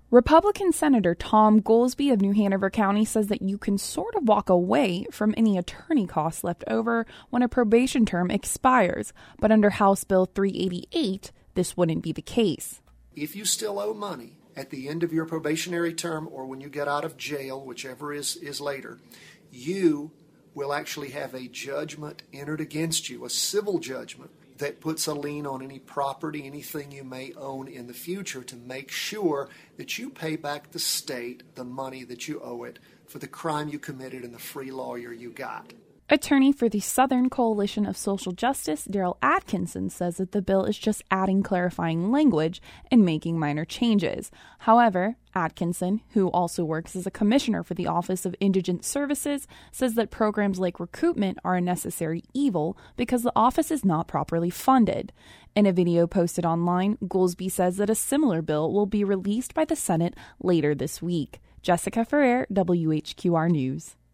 Republican Senator Tom Goolsbee of New Hanover County says that you can sort of walk away from any attorney costs left over when a probation term expires, but under House Bill 388, this wouldn't be the case. If you still owe money at the end of your probationary term or when you get out of jail, whichever is later, you will actually have a judgment entered against you, a civil judgment that puts a lien on any property, anything you may own in the future to make sure that you pay back the state the money that you owe it for the crime you committed and the free lawyer you got. Attorney for the Southern Coalition of Social Justice, Daryl Atkinson, says that the bill is just adding clarifying language and making minor changes. However, Atkinson, who also works as a commissioner for the Office of Indigent Services, says that programs like recoupment are a necessary evil because the office is not properly funded. In a video posted online, Goolsbee says that a similar bill will be released by the Senate later this week. Jessica Ferrer, WHQR News.